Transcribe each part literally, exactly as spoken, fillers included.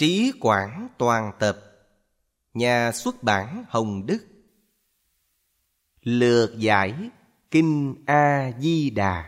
Trí Quảng toàn tập. Nhà xuất bản Hồng Đức. Lược giải Kinh A-di-đà.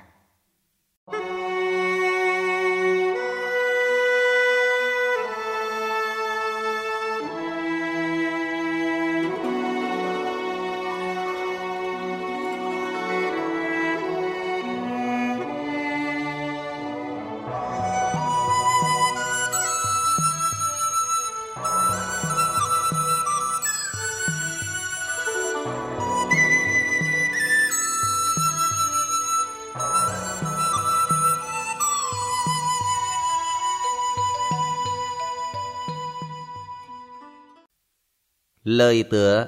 Lời tựa: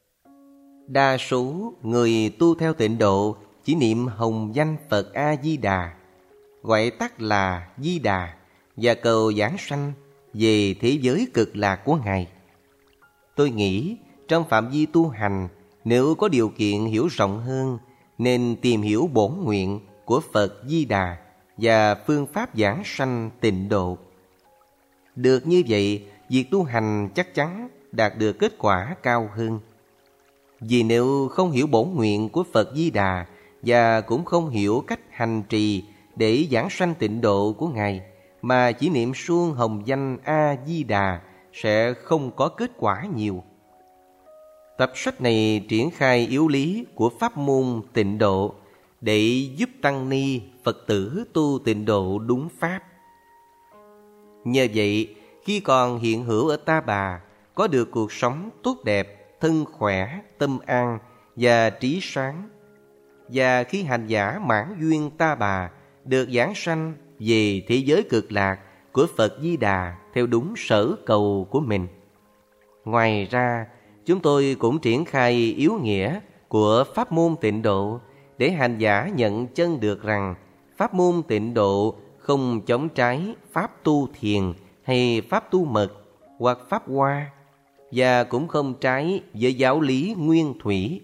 đa số người tu theo tịnh độ chỉ niệm hồng danh Phật A-di-đà, gọi tắt là Di Đà, và cầu giảng sanh về thế giới cực lạc của Ngài. Tôi nghĩ trong phạm vi tu hành, nếu có điều kiện hiểu rộng hơn, nên tìm hiểu bổn nguyện của Phật Di Đà và phương pháp giảng sanh tịnh độ. Được như vậy, việc tu hành chắc chắn đạt được kết quả cao hơn. Vì nếu không hiểu bổn nguyện của Phật Di Đà và cũng không hiểu cách hành trì để giảng sanh tịnh độ của Ngài, mà chỉ niệm suông hồng danh A-di-đà sẽ không có kết quả nhiều. Tập sách này triển khai yếu lý của pháp môn tịnh độ để giúp tăng ni, Phật tử tu tịnh độ đúng pháp. Nhờ vậy, khi còn hiện hữu ở Ta Bà, có được cuộc sống tốt đẹp, thân khỏe, tâm an và trí sáng. Và khi hành giả mãn duyên Ta Bà, được giảng sanh về thế giới cực lạc của Phật Di Đà theo đúng sở cầu của mình. Ngoài ra, chúng tôi cũng triển khai yếu nghĩa của pháp môn tịnh độ để hành giả nhận chân được rằng pháp môn tịnh độ không chống trái pháp tu thiền hay pháp tu mật hoặc pháp hoa, và cũng không trái với giáo lý nguyên thủy.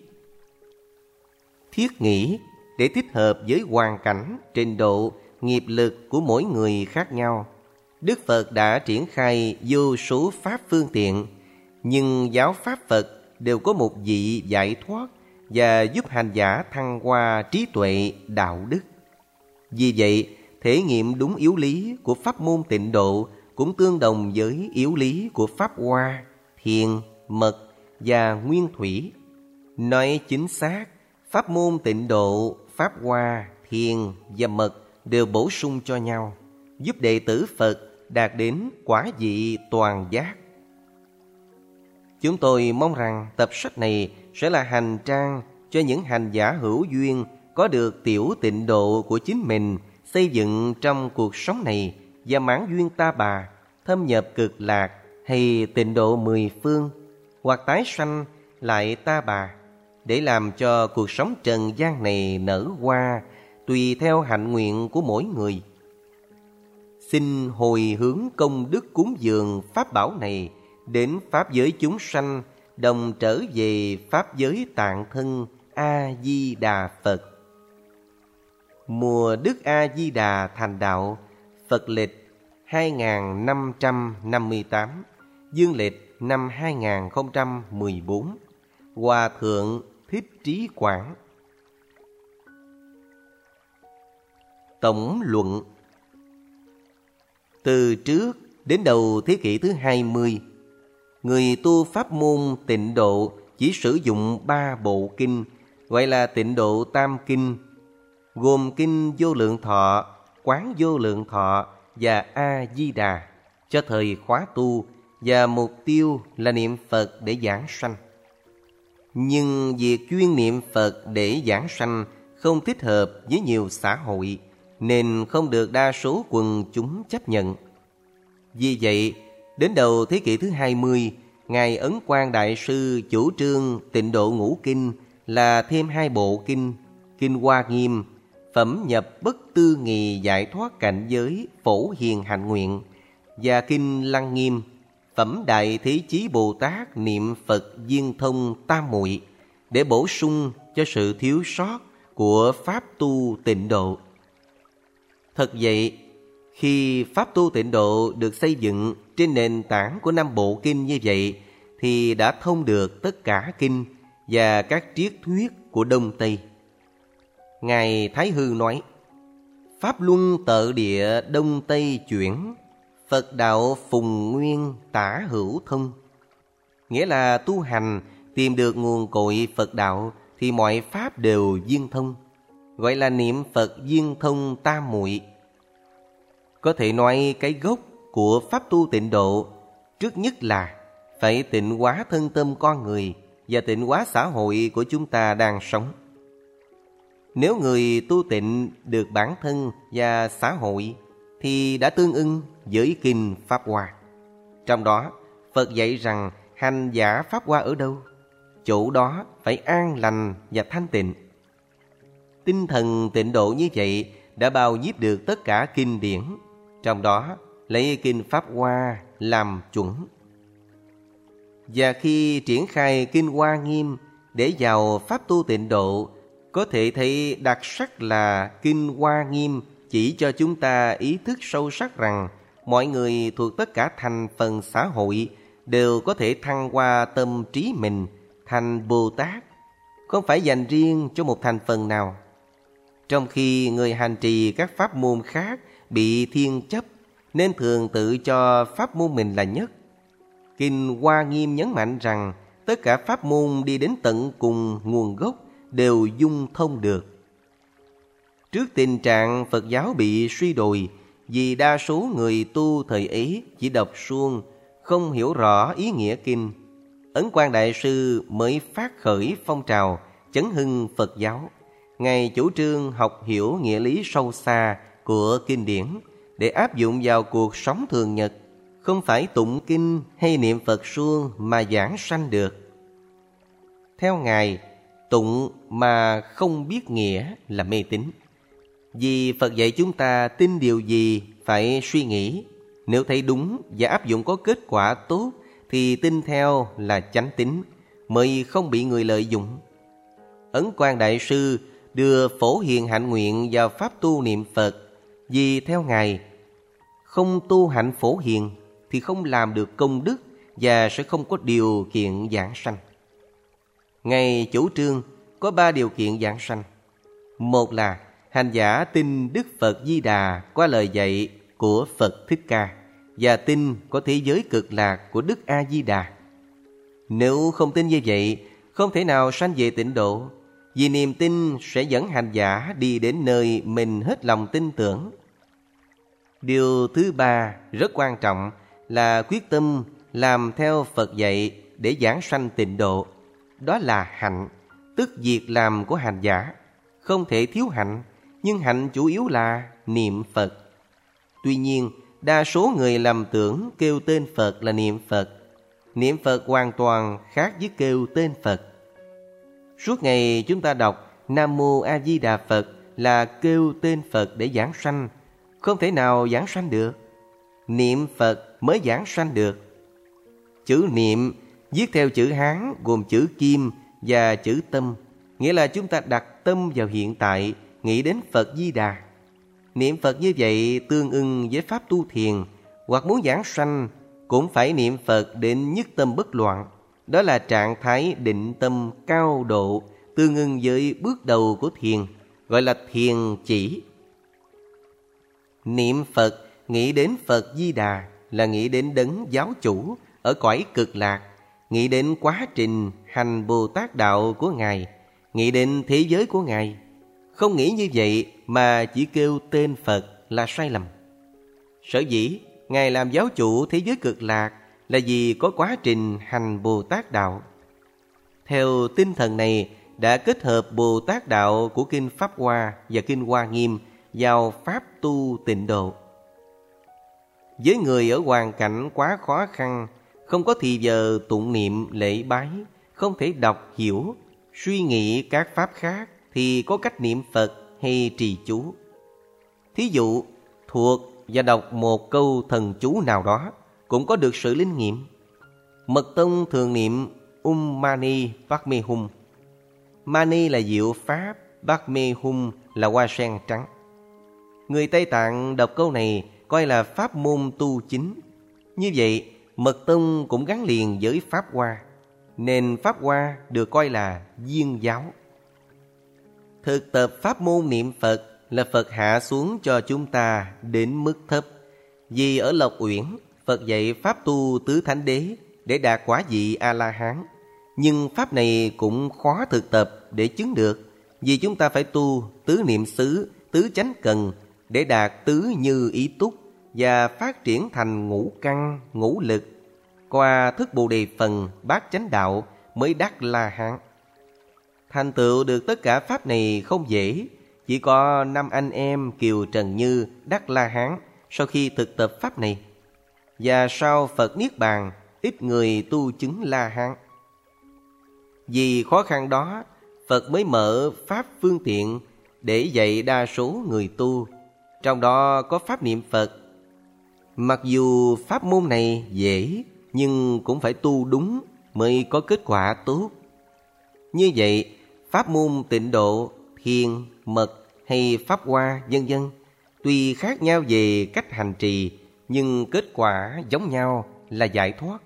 Thiết nghĩ để thích hợp với hoàn cảnh, trình độ, nghiệp lực của mỗi người khác nhau, Đức Phật đã triển khai vô số pháp phương tiện, nhưng giáo pháp Phật đều có một vị giải thoát và giúp hành giả thăng hoa trí tuệ, đạo đức. Vì vậy, thể nghiệm đúng yếu lý của pháp môn tịnh độ cũng tương đồng với yếu lý của pháp hoa, thiền, mật và nguyên thủy. Nói chính xác, pháp môn tịnh độ, pháp hoa, thiền và mật đều bổ sung cho nhau, giúp đệ tử Phật đạt đến quả vị toàn giác. Chúng tôi mong rằng tập sách này sẽ là hành trang cho những hành giả hữu duyên có được tiểu tịnh độ của chính mình xây dựng trong cuộc sống này và mãn duyên Ta Bà, thâm nhập cực lạc hay tịnh độ mười phương, hoặc tái sanh lại Ta Bà, để làm cho cuộc sống trần gian này nở hoa tùy theo hạnh nguyện của mỗi người. Xin hồi hướng công đức cúng dường pháp bảo này đến pháp giới chúng sanh, đồng trở về pháp giới tạng thân A-di-đà Phật. Mùa Đức A-di-đà thành đạo, Phật lịch hai nghìn năm trăm năm mươi tám, dương lịch năm hai nghìn không trăm mười bốn. Hòa Thượng Thích Trí Quảng. Tổng luận: từ trước đến đầu thế kỷ thứ hai mươi, người tu pháp môn tịnh độ chỉ sử dụng ba bộ kinh, gọi là tịnh độ tam kinh, gồm kinh Vô Lượng Thọ, Quán Vô Lượng Thọ và A-di-đà cho thời khóa tu, và mục tiêu là niệm Phật để giảng sanh. Nhưng việc chuyên niệm Phật để giảng sanh không thích hợp với nhiều xã hội, nên không được đa số quần chúng chấp nhận. Vì vậy, đến đầu thế kỷ thứ hai mươi, Ngài Ấn Quang Đại Sư chủ trương tịnh độ ngũ kinh là thêm hai bộ kinh, kinh Hoa Nghiêm, phẩm nhập bất tư nghì giải thoát cảnh giới phổ hiền hạnh nguyện, và kinh Lăng Nghiêm, phẩm đại thế chí Bồ Tát niệm Phật viên thông tam muội, để bổ sung cho sự thiếu sót của pháp tu tịnh độ. Thật vậy, Khi pháp tu tịnh độ được xây dựng trên nền tảng của năm bộ kinh như vậy, thì đã thông được tất cả kinh và các triết thuyết của Đông Tây. Ngài Thái Hư nói: Pháp luân tợ địa Đông Tây chuyển, Phật đạo phùng nguyên tả hữu thông. Nghĩa là tu hành tìm được nguồn cội Phật đạo thì mọi pháp đều viên thông, gọi là niệm Phật viên thông tam muội. Có thể nói cái gốc của pháp tu tịnh độ trước nhất là phải tịnh hóa thân tâm con người và tịnh hóa xã hội của chúng ta đang sống. Nếu người tu tịnh được bản thân và xã hội thì đã tương ưng với kinh Pháp Hoa. Trong đó, Phật dạy rằng hành giả Pháp Hoa ở đâu, chỗ đó phải an lành và thanh tịnh. Tinh thần tịnh độ như vậy đã bao nhiếp được tất cả kinh điển, trong đó lấy kinh Pháp Hoa làm chuẩn. Và khi triển khai kinh Hoa Nghiêm để vào pháp tu tịnh độ, có thể thấy đặc sắc là kinh Hoa Nghiêm chỉ cho chúng ta ý thức sâu sắc rằng mọi người thuộc tất cả thành phần xã hội đều có thể thăng hoa tâm trí mình thành Bồ Tát, không phải dành riêng cho một thành phần nào. Trong khi người hành trì các pháp môn khác bị thiên chấp nên thường tự cho pháp môn mình là nhất. Kinh Hoa Nghiêm nhấn mạnh rằng tất cả pháp môn đi đến tận cùng nguồn gốc đều dung thông được. Trước tình trạng Phật giáo bị suy đồi vì đa số người tu thời ấy chỉ đọc suông, không hiểu rõ ý nghĩa kinh, Ấn Quang Đại Sư mới phát khởi phong trào chấn hưng Phật giáo. Ngài chủ trương học hiểu nghĩa lý sâu xa của kinh điển để áp dụng vào cuộc sống thường nhật, không phải tụng kinh hay niệm Phật suông mà giảng sanh được. Theo Ngài, tụng mà không biết nghĩa là mê tín. Vì Phật dạy chúng ta tin điều gì phải suy nghĩ, nếu thấy đúng và áp dụng có kết quả tốt thì tin theo là chánh tín, mới không bị người lợi dụng. Ấn Quang Đại Sư đưa Phổ Hiền hạnh nguyện vào pháp tu niệm Phật, vì theo Ngài, không tu hạnh Phổ Hiền thì không làm được công đức và sẽ không có điều kiện giảng sanh. Ngài chủ trương có ba điều kiện giảng sanh. Một là hành giả tin Đức Phật Di Đà qua lời dạy của Phật Thích Ca và tin có thế giới cực lạc của Đức A Di Đà. Nếu không tin như vậy, không thể nào sanh về tịnh độ, vì niềm tin sẽ dẫn hành giả đi đến nơi mình hết lòng tin tưởng. Điều thứ ba rất quan trọng là quyết tâm làm theo Phật dạy để giảng sanh tịnh độ. Đó là hạnh, tức việc làm của hành giả. Không thể thiếu hạnh, nhưng hạnh chủ yếu là niệm Phật. Tuy nhiên, đa số người lầm tưởng kêu tên Phật là niệm Phật. Niệm Phật hoàn toàn khác với kêu tên Phật. Suốt ngày chúng ta đọc Nam Mô A Di Đà Phật là kêu tên Phật để giảng sanh, không thể nào giảng sanh được. Niệm Phật mới giảng sanh được. Chữ niệm viết theo chữ Hán gồm chữ Kim và chữ Tâm, nghĩa là chúng ta đặt tâm vào hiện tại, nghĩ đến Phật Di Đà. Niệm Phật như vậy tương ưng với pháp tu thiền, hoặc muốn giảng sanh cũng phải niệm Phật đến nhất tâm bất loạn. Đó là trạng thái định tâm cao độ, tương ưng với bước đầu của thiền, gọi là thiền chỉ. Niệm Phật nghĩ đến Phật Di Đà là nghĩ đến đấng giáo chủ ở cõi cực lạc, nghĩ đến quá trình hành Bồ Tát đạo của Ngài, nghĩ đến thế giới của Ngài. Không nghĩ như vậy mà chỉ kêu tên Phật là sai lầm. Sở dĩ Ngài làm giáo chủ thế giới cực lạc là vì có quá trình hành Bồ Tát đạo. Theo tinh thần này đã kết hợp Bồ Tát đạo của kinh Pháp Hoa và kinh Hoa Nghiêm vào pháp tu tịnh độ. Với người ở hoàn cảnh quá khó khăn, không có thì giờ tụng niệm lễ bái, không thể đọc hiểu, suy nghĩ các pháp khác, thì có cách niệm Phật hay trì chú. Thí dụ thuộc và đọc một câu thần chú nào đó cũng có được sự linh nghiệm. Mật tông thường niệm Um Mani Padme Hum. Mani là diệu pháp, Padme Hum là hoa sen trắng. Người Tây Tạng đọc câu này có coi là pháp môn tu chính. Như vậy, Mật tông cũng gắn liền với Pháp Hoa, nên Pháp Hoa được coi là viên giáo. Thực tập pháp môn niệm Phật là Phật hạ xuống cho chúng ta đến mức thấp. Vì ở Lộc Uyển, Phật dạy pháp tu tứ thánh đế để đạt quả vị A-la-hán. Nhưng pháp này cũng khó thực tập để chứng được, vì chúng ta phải tu tứ niệm xứ, tứ chánh cần để đạt tứ như ý túc và phát triển thành ngũ căn, ngũ lực. Qua thức Bồ Đề phần bát chánh đạo mới đắc La-hán. Thành tựu được tất cả pháp này không dễ. Chỉ có năm anh em Kiều Trần Như đắc La-hán sau khi thực tập pháp này. Và sau Phật Niết Bàn, ít người tu chứng La-hán. Vì khó khăn đó, Phật mới mở pháp phương tiện để dạy đa số người tu. Trong đó có pháp niệm Phật. Mặc dù pháp môn này dễ, nhưng cũng phải tu đúng mới có kết quả tốt. Như vậy, pháp môn tịnh độ, thiền, mật hay pháp hoa vân vân tuy khác nhau về cách hành trì, nhưng kết quả giống nhau là giải thoát.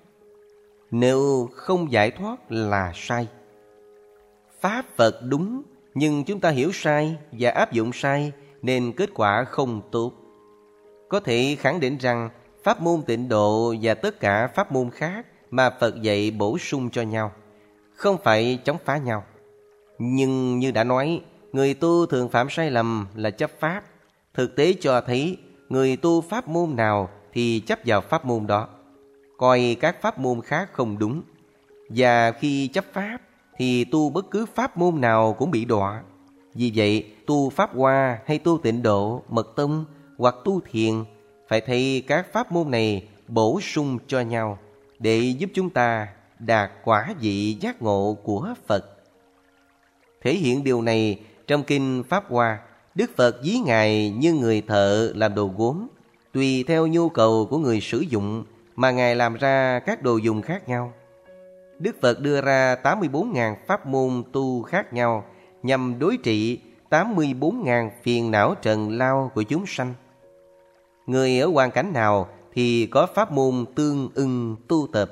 Nếu không giải thoát là sai. Pháp Phật đúng, nhưng chúng ta hiểu sai và áp dụng sai nên kết quả không tốt. Có thể khẳng định rằng pháp môn tịnh độ và tất cả pháp môn khác mà Phật dạy bổ sung cho nhau, không phải chống phá nhau. Nhưng như đã nói, người tu thường phạm sai lầm là chấp pháp. Thực tế cho thấy người tu pháp môn nào thì chấp vào pháp môn đó, coi các pháp môn khác không đúng. Và khi chấp pháp thì tu bất cứ pháp môn nào cũng bị đọa. Vì vậy, tu pháp hoa hay tu tịnh độ, mật tông hoặc tu thiền phải thấy các pháp môn này bổ sung cho nhau để giúp chúng ta đạt quả vị giác ngộ của Phật. Thể hiện điều này trong kinh Pháp Hoa, Đức Phật ví Ngài như người thợ làm đồ gốm. Tùy theo nhu cầu của người sử dụng mà Ngài làm ra các đồ dùng khác nhau. Đức Phật đưa ra tám mươi bốn nghìn pháp môn tu khác nhau nhằm đối trị tám mươi bốn nghìn phiền não trần lao của chúng sanh. Người ở hoàn cảnh nào thì có pháp môn tương ưng tu tập.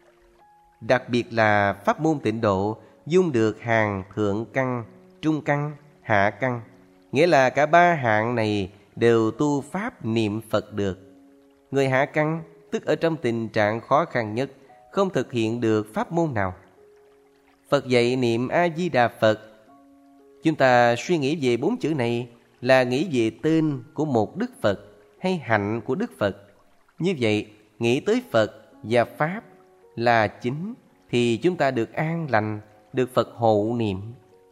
Đặc biệt là pháp môn tịnh độ dung được hàng thượng căn, trung căn, hạ căn. Nghĩa là cả ba hạng này đều tu pháp niệm Phật được. Người hạ căn tức ở trong tình trạng khó khăn nhất, không thực hiện được pháp môn nào. Phật dạy niệm A-di-đà Phật. Chúng ta suy nghĩ về bốn chữ này là nghĩ về tên của một Đức Phật hay hạnh của Đức Phật. Như vậy, nghĩ tới Phật và Pháp là chính thì chúng ta được an lành, được Phật hộ niệm.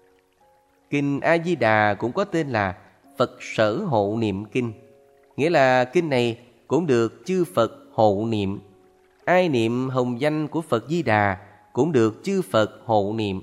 Kinh A-di-đà cũng có tên là Phật Sở Hộ Niệm Kinh. Nghĩa là kinh này cũng được chư Phật hộ niệm. Ai niệm hồng danh của Phật Di Đà cũng được chư Phật hộ niệm.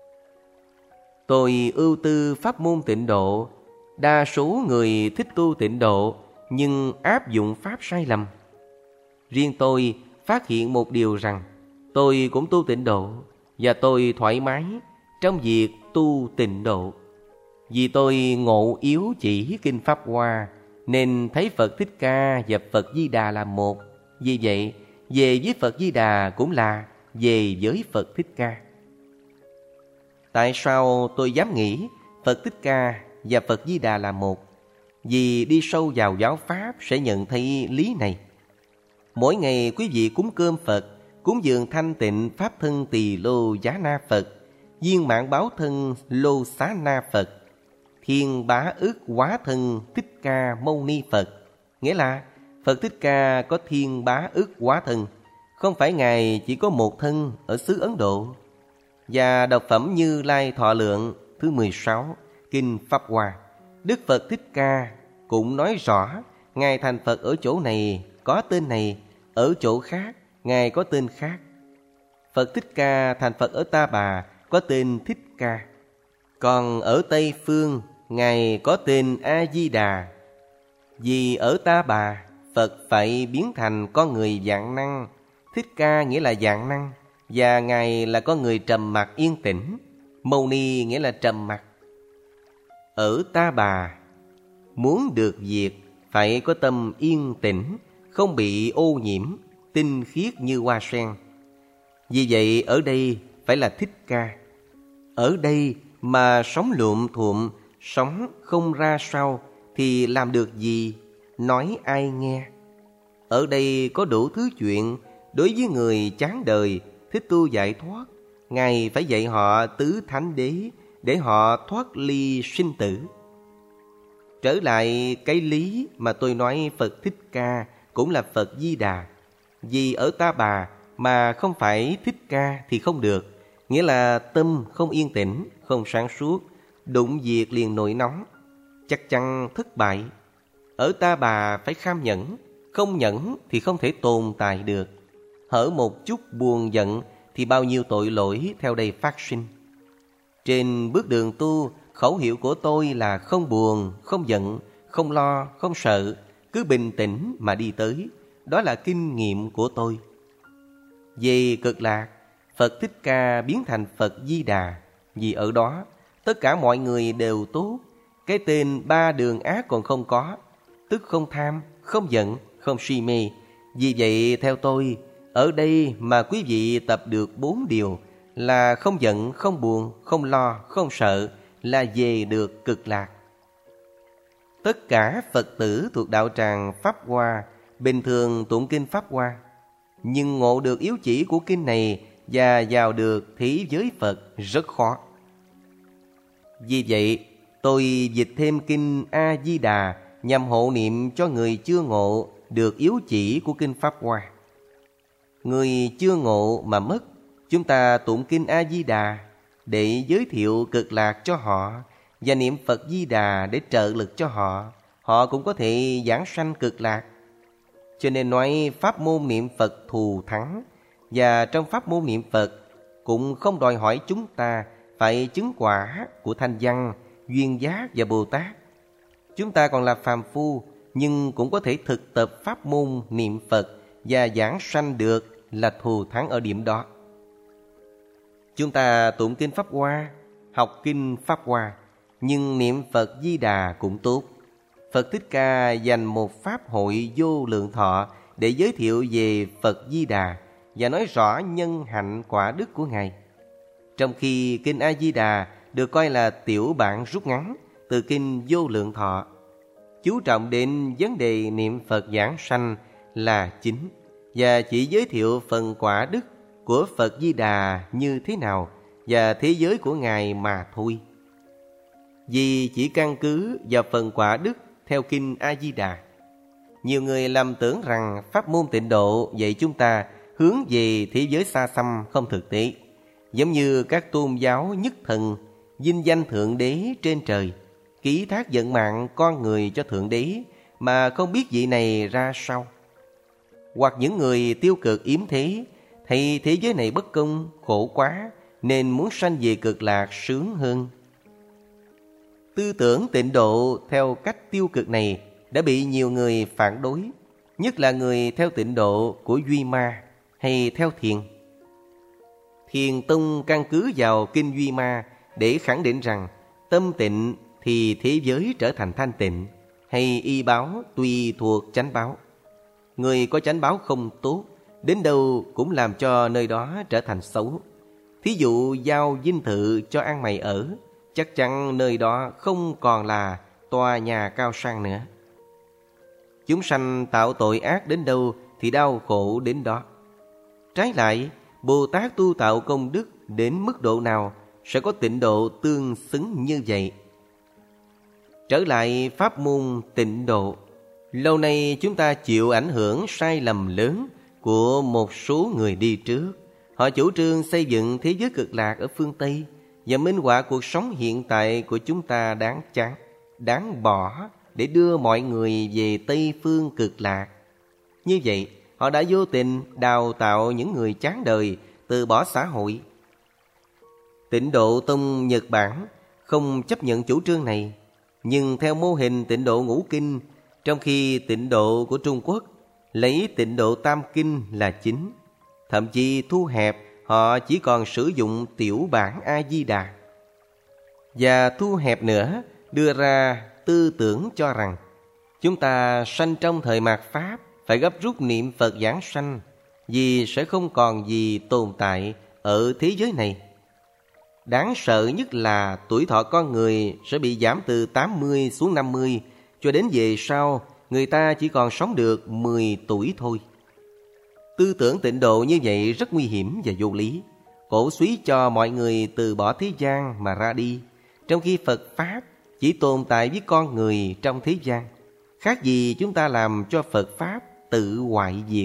Tôi ưu tư pháp môn tịnh độ. Đa số người thích tu tịnh độ nhưng áp dụng pháp sai lầm. Riêng tôi phát hiện một điều rằng tôi cũng tu tịnh độ và tôi thoải mái trong việc tu tịnh độ. Vì tôi ngộ yếu chỉ kinh Pháp Hoa nên thấy Phật Thích Ca và Phật Di Đà là một. Vì vậy, về với Phật Di Đà cũng là về với Phật Thích Ca. Tại sao tôi dám nghĩ Phật Thích Ca và Phật Di Đà là một? Vì đi sâu vào giáo Pháp sẽ nhận thấy lý này. Mỗi ngày quý vị cúng cơm Phật, cúng dường thanh tịnh Pháp thân Tỳ Lô Giá Na Phật, viên mãn báo thân Lô Xá Na Phật, thiên bá ức hóa thân Thích Ca Mâu Ni Phật. Nghĩa là Phật Thích Ca có thiên bá ức hóa thân, không phải Ngài chỉ có một thân ở xứ Ấn Độ. Và đọc phẩm Như Lai Thọ Lượng thứ mười sáu, kinh Pháp Hoa, Đức Phật Thích Ca cũng nói rõ Ngài thành Phật ở chỗ này có tên này, ở chỗ khác Ngài có tên khác. Phật Thích Ca thành Phật ở Ta Bà có tên Thích Ca. Còn ở Tây Phương Ngài có tên A-di-đà. Vì ở Ta Bà Phật phải biến thành con người vạn năng. Thích Ca nghĩa là vạn năng, và Ngài là con người trầm mặc yên tĩnh. Mâu Ni nghĩa là trầm mặc. Ở Ta Bà muốn được việc phải có tâm yên tĩnh, không bị ô nhiễm, tinh khiết như hoa sen. Vì vậy ở đây phải là Thích Ca. Ở đây mà sống luộm thuộm, sống không ra sao thì làm được gì, nói ai nghe. Ở đây có đủ thứ chuyện. Đối với người chán đời, thích tu giải thoát, Ngài phải dạy họ tứ thánh đế để họ thoát ly sinh tử. Trở lại cái lý mà tôi nói Phật Thích Ca cũng là Phật Di Đà. Vì ở Ta Bà mà không phải Thích Ca thì không được. Nghĩa là tâm không yên tĩnh, không sáng suốt, đụng việc liền nổi nóng, chắc chắn thất bại. Ở Ta Bà phải kham nhẫn, không nhẫn thì không thể tồn tại được. Hở một chút buồn giận thì bao nhiêu tội lỗi theo đây phát sinh. Trên bước đường tu, khẩu hiệu của tôi là không buồn, không giận, không lo, không sợ, cứ bình tĩnh mà đi tới. Đó là kinh nghiệm của tôi. Về Cực Lạc, Phật Thích Ca biến thành Phật Di Đà. Vì ở đó, tất cả mọi người đều tốt. Cái tên ba đường ác còn không có, tức không tham, không giận, không si mê. Vì vậy theo tôi, ở đây mà quý vị tập được bốn điều là không giận, không buồn, không lo, không sợ, là về được Cực Lạc. Tất cả Phật tử thuộc đạo tràng Pháp Hoa bình thường tụng kinh Pháp Hoa, nhưng ngộ được yếu chỉ của kinh này và vào được thế giới Phật rất khó. Vì vậy, tôi dịch thêm kinh A-di-đà nhằm hộ niệm cho người chưa ngộ được yếu chỉ của kinh Pháp Hoa. Người chưa ngộ mà mất, chúng ta tụng kinh A-di-đà để giới thiệu Cực Lạc cho họ và niệm Phật Di Đà để trợ lực cho họ. Họ cũng có thể giảng sanh Cực Lạc. Cho nên nói pháp môn niệm Phật thù thắng. Và trong pháp môn niệm Phật cũng không đòi hỏi chúng ta phải chứng quả của Thanh Văn, Duyên Giác và Bồ Tát. Chúng ta còn là phàm phu, nhưng cũng có thể thực tập pháp môn niệm Phật và giảng sanh được, là thù thắng ở điểm đó. Chúng ta tụng kinh Pháp Hoa, học kinh Pháp Hoa, nhưng niệm Phật Di Đà cũng tốt. Phật Thích Ca dành một pháp hội vô lượng thọ để giới thiệu về Phật Di Đà và nói rõ nhân hạnh quả đức của Ngài. Trong khi kinh A-di-đà được coi là tiểu bản rút ngắn từ kinh Vô Lượng Thọ, chú trọng đến vấn đề niệm Phật giảng sanh là chính, và chỉ giới thiệu phần quả đức của Phật Di Đà như thế nào và thế giới của Ngài mà thôi. Vì chỉ căn cứ vào phần quả đức theo kinh A-di-đà, nhiều người lầm tưởng rằng pháp môn tịnh độ dạy chúng ta hướng về thế giới xa xăm không thực tế, giống như các tôn giáo nhất thần vinh danh Thượng Đế trên trời, ký thác vận mạng con người cho Thượng Đế mà không biết vị này ra sao. Hoặc những người tiêu cực yếm thế, thấy thế giới này bất công, khổ quá, nên muốn sanh về Cực Lạc sướng hơn. Tư tưởng tịnh độ theo cách tiêu cực này đã bị nhiều người phản đối, nhất là người theo tịnh độ của Duy Ma hay theo Thiền. Thiền Tông căn cứ vào kinh Duy Ma để khẳng định rằng tâm tịnh thì thế giới trở thành thanh tịnh, hay y báo tùy thuộc chánh báo. Người có chánh báo không tốt, đến đâu cũng làm cho nơi đó trở thành xấu. Thí dụ giao dinh thự cho ăn mày ở, chắc chắn nơi đó không còn là tòa nhà cao sang nữa. Chúng sanh tạo tội ác đến đâu thì đau khổ đến đó. Trái lại, Bồ Tát tu tạo công đức đến mức độ nào sẽ có tịnh độ tương xứng như vậy. Trở lại pháp môn tịnh độ, lâu nay chúng ta chịu ảnh hưởng sai lầm lớn của một số người đi trước. Họ chủ trương xây dựng thế giới Cực Lạc ở phương Tây và minh họa cuộc sống hiện tại của chúng ta đáng chán, đáng bỏ để đưa mọi người về Tây phương Cực Lạc. Như vậy, họ đã vô tình đào tạo những người chán đời, từ bỏ xã hội. Tịnh độ tông Nhật Bản không chấp nhận chủ trương này, nhưng theo mô hình tịnh độ ngũ kinh, trong khi tịnh độ của Trung Quốc lấy tịnh độ tam kinh là chính, thậm chí thu hẹp, họ chỉ còn sử dụng tiểu bản A-di-đà. Và thu hẹp nữa, đưa ra tư tưởng cho rằng Chúng ta sanh trong thời mạt Pháp phải gấp rút niệm Phật giảng sanh, vì sẽ không còn gì tồn tại ở thế giới này. Đáng sợ nhất là tuổi thọ con người sẽ bị giảm từ tám mươi xuống năm mươi, cho đến về sau người ta chỉ còn sống được mười tuổi thôi. Tư tưởng tịnh độ như vậy rất nguy hiểm và vô lý, cổ suý cho mọi người từ bỏ thế gian mà ra đi, trong khi Phật Pháp chỉ tồn tại với con người trong thế gian. Khác gì chúng ta làm cho Phật Pháp tự hoại diệt.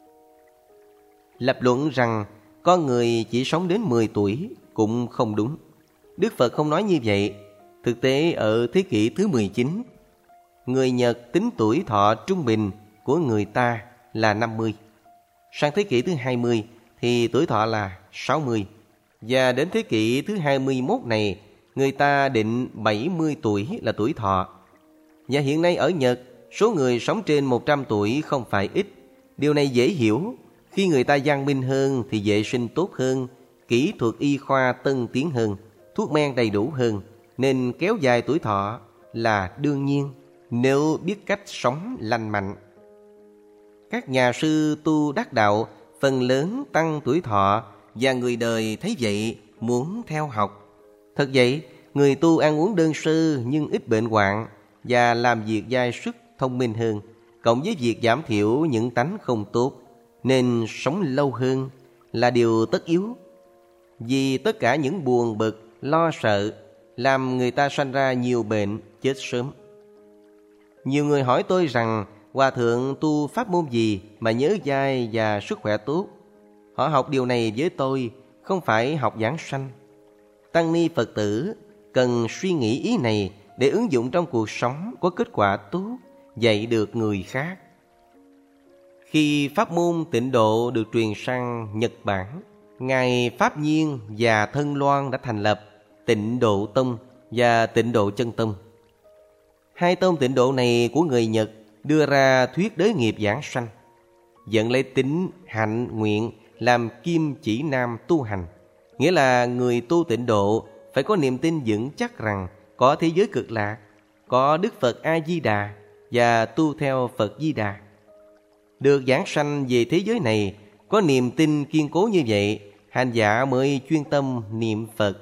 Lập luận rằng con người chỉ sống đến mười tuổi cũng không đúng. Đức Phật không nói như vậy. Thực tế ở thế kỷ thứ mười chín, người Nhật tính tuổi thọ trung bình của người ta là năm mươi. Sang thế kỷ thứ hai mươi thì tuổi thọ là sáu mươi. Và đến thế kỷ thứ hai mươi mốt này, người ta định bảy mươi tuổi là tuổi thọ. Và hiện nay ở Nhật, số người sống trên một trăm tuổi không phải ít. Điều này dễ hiểu. Khi người ta văn minh hơn thì vệ sinh tốt hơn, kỹ thuật y khoa tân tiến hơn, thuốc men đầy đủ hơn, nên kéo dài tuổi thọ là đương nhiên nếu biết cách sống lành mạnh. Các nhà sư tu đắc đạo phần lớn tăng tuổi thọ, và người đời thấy vậy muốn theo học. Thật vậy, người tu ăn uống đơn sơ nhưng ít bệnh hoạn và làm việc dai sức thông minh hơn, cộng với việc giảm thiểu những tánh không tốt, nên sống lâu hơn là điều tất yếu. Vì tất cả những buồn bực, lo sợ làm người ta sanh ra nhiều bệnh, chết sớm. Nhiều người hỏi tôi rằng Hòa thượng tu pháp môn gì mà nhớ dai và sức khỏe tốt. Họ học điều này với tôi, không phải học giảng sanh. Tăng ni Phật tử cần suy nghĩ ý này để ứng dụng trong cuộc sống có kết quả tốt, dạy được người khác. Khi pháp môn tịnh độ được truyền sang Nhật Bản, Ngài Pháp Nhiên và Thân Loan đã thành lập Tịnh Độ Tông và Tịnh Độ Chân Tông. Hai tông tịnh độ này của người Nhật đưa ra thuyết đới nghiệp giảng sanh, dẫn lấy tính, hạnh, nguyện làm kim chỉ nam tu hành. Nghĩa là người tu tịnh độ phải có niềm tin vững chắc rằng có thế giới cực lạc, có Đức Phật A-di-đà và tu theo Phật Di Đà. Được giảng sanh về thế giới này, có niềm tin kiên cố như vậy, hành giả mới chuyên tâm niệm Phật.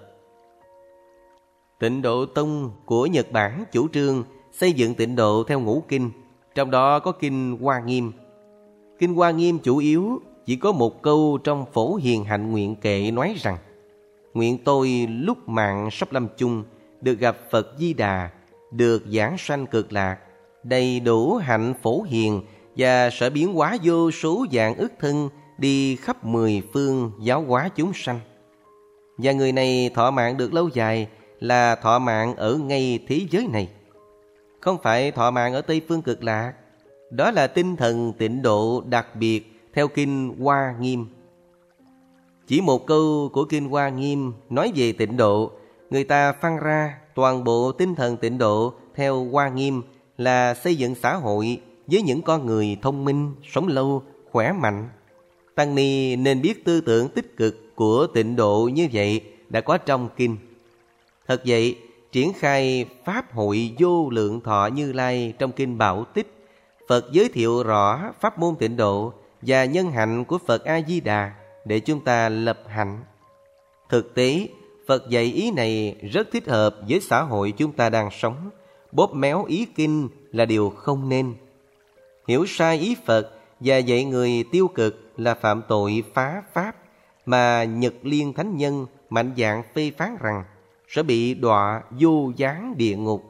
Tịnh Độ Tông của Nhật Bản chủ trương xây dựng tịnh độ theo ngũ kinh, trong đó có kinh Hoa Nghiêm. Kinh Hoa Nghiêm chủ yếu chỉ có một câu trong Phổ Hiền Hạnh Nguyện Kệ nói rằng: nguyện tôi lúc mạng sắp lâm chung được gặp Phật Di Đà, được giảng sanh cực lạc, đầy đủ hạnh phổ hiền và sẽ biến hóa vô số dạng ức thân đi khắp mười phương giáo hóa chúng sanh. Và người này thọ mạng được lâu dài là thọ mạng ở ngay thế giới này, không phải thọ mạng ở Tây phương cực lạc. Đó là tinh thần tịnh độ đặc biệt theo kinh Hoa Nghiêm. Chỉ một câu của kinh Hoa Nghiêm nói về tịnh độ, người ta phân ra toàn bộ tinh thần tịnh độ theo Hoa Nghiêm là xây dựng xã hội với những con người thông minh, sống lâu, khỏe mạnh. Tăng ni nên biết tư tưởng tích cực của tịnh độ như vậy đã có trong kinh. Thật vậy, triển khai Pháp hội vô lượng thọ Như Lai trong kinh Bảo Tích, Phật giới thiệu rõ pháp môn tịnh độ và nhân hạnh của Phật A-di-đà để chúng ta lập hạnh. Thực tế, Phật dạy ý này rất thích hợp với xã hội chúng ta đang sống. Bóp méo ý kinh là điều không nên. Hiểu sai ý Phật và dạy người tiêu cực là phạm tội phá Pháp, mà Nhật Liên Thánh Nhân mạnh dạn phê phán rằng sẽ bị đọa vô gián địa ngục.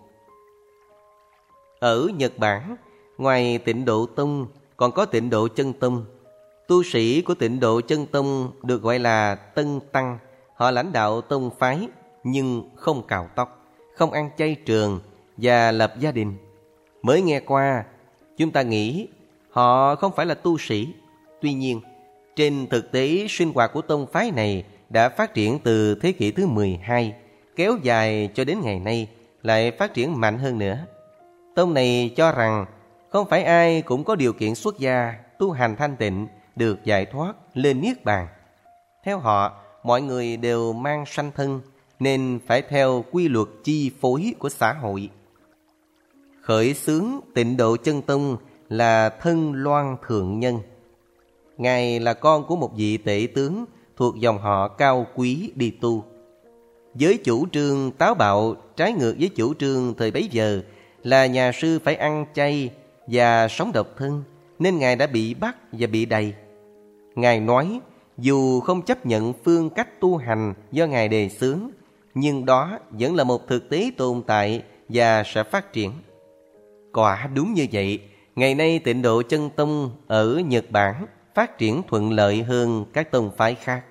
Ở Nhật Bản, ngoài Tịnh Độ Tông còn có Tịnh Độ Chân Tông. Tu sĩ của Tịnh Độ Chân Tông được gọi là Tân Tăng. Họ lãnh đạo tông phái nhưng không cạo tóc, không ăn chay trường và lập gia đình. Mới nghe qua, chúng ta nghĩ họ không phải là tu sĩ. Tuy nhiên, trên thực tế sinh hoạt của tông phái này đã phát triển từ thế kỷ thứ mười hai, kéo dài cho đến ngày nay, lại phát triển mạnh hơn nữa. Tông này cho rằng không phải ai cũng có điều kiện xuất gia, tu hành thanh tịnh, được giải thoát lên niết bàn. Theo họ, mọi người đều mang sanh thân, nên phải theo quy luật chi phối của xã hội. khởi xướng Tịnh Độ Chân Tông là Thân Loan Thượng Nhân. Ngài là con của một vị tể tướng thuộc dòng họ Cao Quý đi tu. Với chủ trương táo bạo trái ngược với chủ trương thời bấy giờ là nhà sư phải ăn chay và sống độc thân, nên Ngài đã bị bắt và bị đày. Ngài nói dù không chấp nhận phương cách tu hành do Ngài đề xướng, nhưng đó vẫn là một thực tế tồn tại và sẽ phát triển. Quả đúng như vậy, ngày nay Tịnh Độ Chân Tông ở Nhật Bản phát triển thuận lợi hơn các tông phái khác.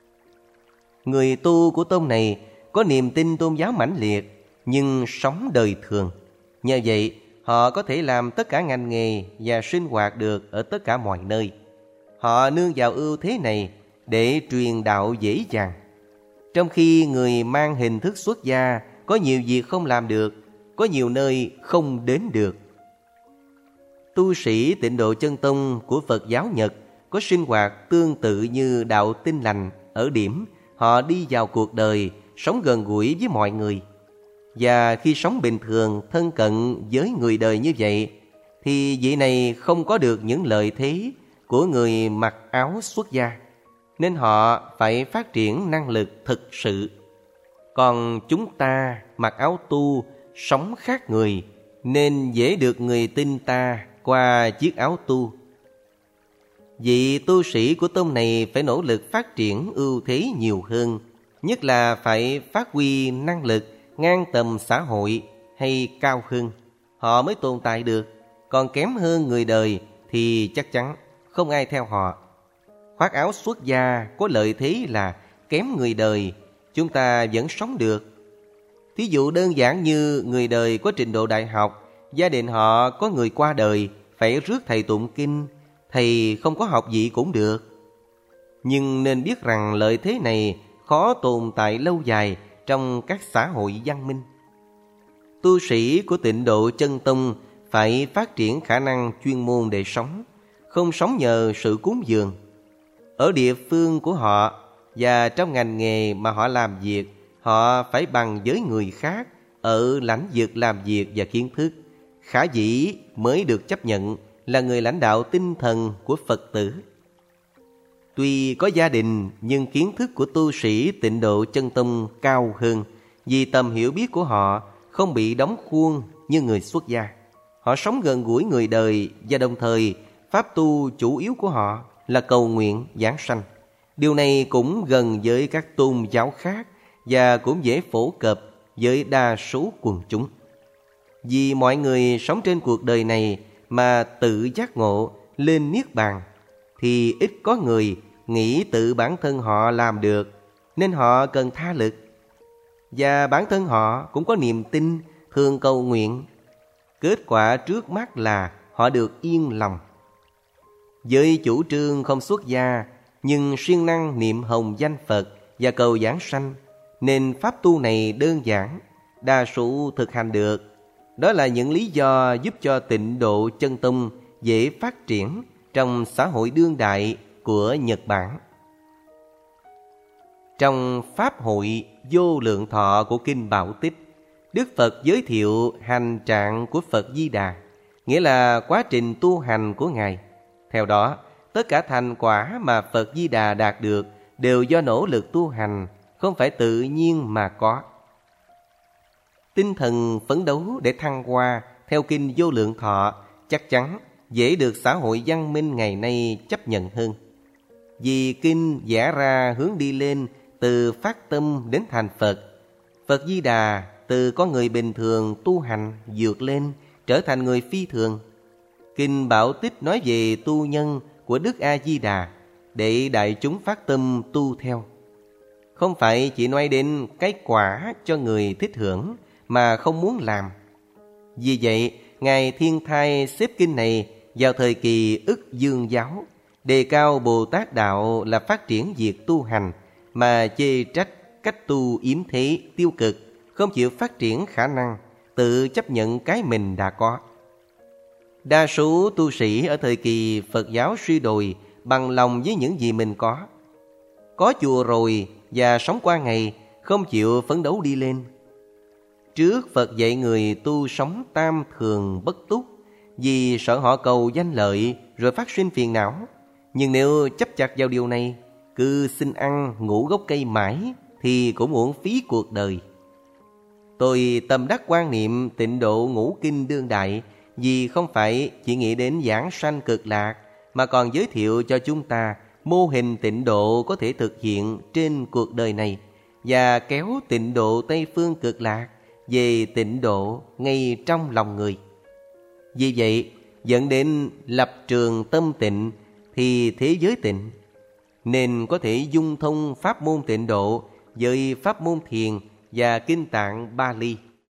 Người tu của tông này có niềm tin tôn giáo mãnh liệt, nhưng sống đời thường. Nhờ vậy, họ có thể làm tất cả ngành nghề và sinh hoạt được ở tất cả mọi nơi. Họ nương vào ưu thế này để truyền đạo dễ dàng. Trong khi người mang hình thức xuất gia có nhiều việc không làm được, có nhiều nơi không đến được. Tu sĩ Tịnh Độ Chân Tông của Phật giáo Nhật có sinh hoạt tương tự như đạo Tin Lành ở điểm họ đi vào cuộc đời, sống gần gũi với mọi người. Và khi sống bình thường, thân cận với người đời như vậy, thì vị này không có được những lợi thế của người mặc áo xuất gia, nên họ phải phát triển năng lực thực sự. Còn chúng ta mặc áo tu, sống khác người, nên dễ được người tin ta qua chiếc áo tu. Vị tu sĩ của tông này phải nỗ lực phát triển ưu thế nhiều hơn, nhất là phải phát huy năng lực ngang tầm xã hội hay cao hơn, họ mới tồn tại được. Còn kém hơn người đời thì chắc chắn không ai theo họ. Khoác áo xuất gia có lợi thế là kém người đời, chúng ta vẫn sống được. Thí dụ đơn giản như người đời có trình độ đại học, gia đình họ có người qua đời, phải rước thầy tụng kinh, thầy không có học vị cũng được. Nhưng nên biết rằng lợi thế này khó tồn tại lâu dài trong các xã hội văn minh. Tu sĩ của Tịnh Độ Chân Tông phải phát triển khả năng chuyên môn để sống, không sống nhờ sự cúng dường. Ở địa phương của họ và trong ngành nghề mà họ làm việc, họ phải bằng với người khác ở lãnh vực làm việc và kiến thức, khả dĩ mới được chấp nhận là người lãnh đạo tinh thần của Phật tử. Tuy có gia đình, nhưng kiến thức của tu sĩ Tịnh Độ Chân Tông cao hơn, vì tầm hiểu biết của họ không bị đóng khuôn như người xuất gia. Họ sống gần gũi người đời và đồng thời pháp tu chủ yếu của họ là cầu nguyện giảng sanh. Điều này cũng gần với các tôn giáo khác và cũng dễ phổ cập với đa số quần chúng. Vì mọi người sống trên cuộc đời này mà tự giác ngộ lên niết bàn, thì ít có người nghĩ tự bản thân họ làm được, nên họ cần tha lực. Và bản thân họ cũng có niềm tin, thường cầu nguyện. Kết quả trước mắt là họ được yên lòng. Với chủ trương không xuất gia, nhưng siêng năng niệm hồng danh Phật và cầu giảng sanh, nên pháp tu này đơn giản, đa số thực hành được. Đó là những lý do giúp cho Tịnh Độ Chân Tông dễ phát triển trong xã hội đương đại của Nhật Bản. Trong Pháp hội Vô Lượng Thọ của Kinh Bảo Tích, Đức Phật giới thiệu hành trạng của Phật Di Đà, nghĩa là quá trình tu hành của Ngài. Theo đó, tất cả thành quả mà Phật Di Đà đạt được đều do nỗ lực tu hành, không phải tự nhiên mà có. Tinh thần phấn đấu để thăng hoa theo Kinh Vô Lượng Thọ chắc chắn dễ được xã hội văn minh ngày nay chấp nhận hơn. Vì kinh vẽ ra hướng đi lên từ phát tâm đến thành Phật. Phật Di Đà từ con người bình thường tu hành vượt lên trở thành người phi thường. Kinh Bảo Tích nói về tu nhân của Đức A Di Đà để đại chúng phát tâm tu theo. Không phải chỉ nói đến cái quả cho người thích hưởng mà không muốn làm. Vì vậy, Ngài Thiên Thai xếp kinh này vào thời kỳ Ức Dương giáo, đề cao Bồ Tát Đạo là phát triển việc tu hành, mà chê trách cách tu yếm thế tiêu cực, không chịu phát triển khả năng, tự chấp nhận cái mình đã có. Đa số tu sĩ ở thời kỳ Phật giáo suy đồi bằng lòng với những gì mình có. Có chùa rồi và sống qua ngày, không chịu phấn đấu đi lên. Trước Phật dạy người tu sống tam thường bất túc, vì sợ họ cầu danh lợi rồi phát sinh phiền não. Nhưng nếu chấp chặt vào điều này, cứ xin ăn ngủ gốc cây mãi, thì cũng uổng phí cuộc đời. Tôi tâm đắc quan niệm tịnh độ ngũ kinh đương đại, vì không phải chỉ nghĩ đến giảng sanh cực lạc, mà còn giới thiệu cho chúng ta mô hình tịnh độ có thể thực hiện trên cuộc đời này, và kéo tịnh độ Tây Phương cực lạc về tịnh độ ngay trong lòng người. Vì vậy, dẫn đến lập trường tâm tịnh thì thế giới tịnh, nên có thể dung thông pháp môn tịnh độ với pháp môn thiền và kinh tạng Bali.